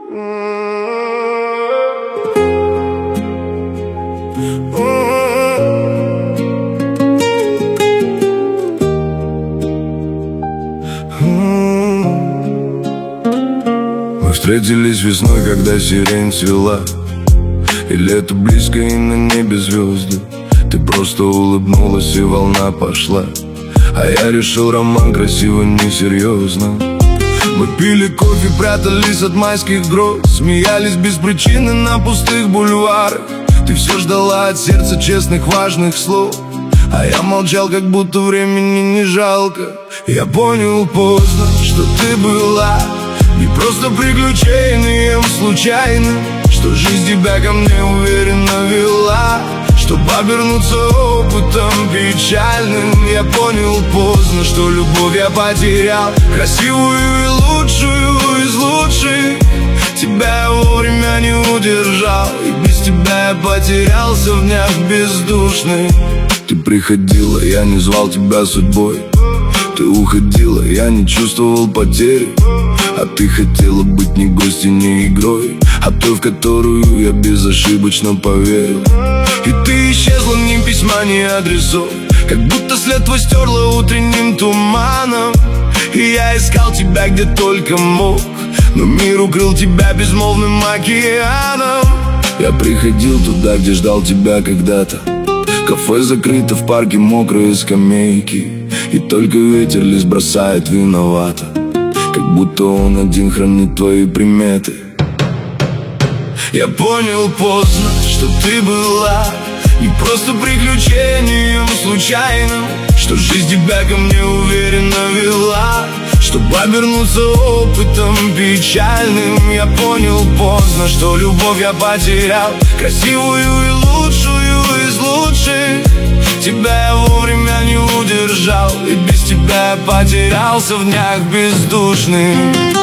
Мы встретились весной, когда сирень цвела, и лето близко, и на небе звезды. Ты просто улыбнулась, и волна пошла, а я решил, роман красиво, несерьезно. Мы пили кофе, прятались от майских гроз, смеялись без причины на пустых бульварах. Ты все ждала от сердца честных, важных слов, а я молчал, как будто времени не жалко. Я понял поздно, что ты была не просто приключением случайным, что жизнь тебя ко мне уверенно вела, чтобы обернуться опытом печальным. Я понял поздно, что любовь я потерял, красивую и лучшую из лучших. Тебя я вовремя не удержал, и без тебя я потерялся в днях бездушных. Ты приходила, я не звал тебя судьбой. Ты уходила, я не чувствовал потери. А ты хотела быть не гостьей, не игрой, а той, в которую я безошибочно поверил. И ты исчезла, ни письма, ни адресов, как будто след твой стерла утренним туманом. И я искал тебя где только мог, но мир укрыл тебя безмолвным океаном. Я приходил туда, где ждал тебя когда-то. Кафе закрыто, в парке мокрые скамейки, и только ветер лишь бросает виновато, как будто он один хранит твои приметы. Я понял поздно, что ты была не просто приключением случайным, что жизнь тебя ко мне уверенно вела, чтобы обернуться опытом печальным. Я понял поздно, что любовь я потерял, красивую и лучшую из лучших. Тебя я вовремя не удержал, и без тебя я потерялся в днях бездушных.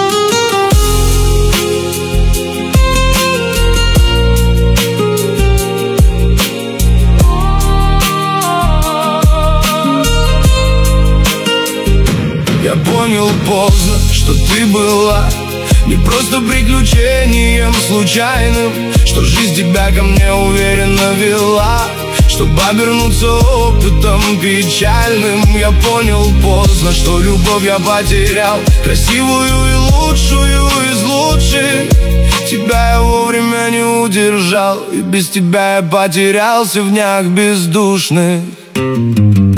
Я понял поздно, что ты была не просто приключением случайным, что жизнь тебя ко мне уверенно вела, чтобы обернуться опытом печальным. Я понял поздно, что любовь я потерял, красивую и лучшую из лучших. Тебя я вовремя не удержал, и без тебя я потерялся в днях бездушных.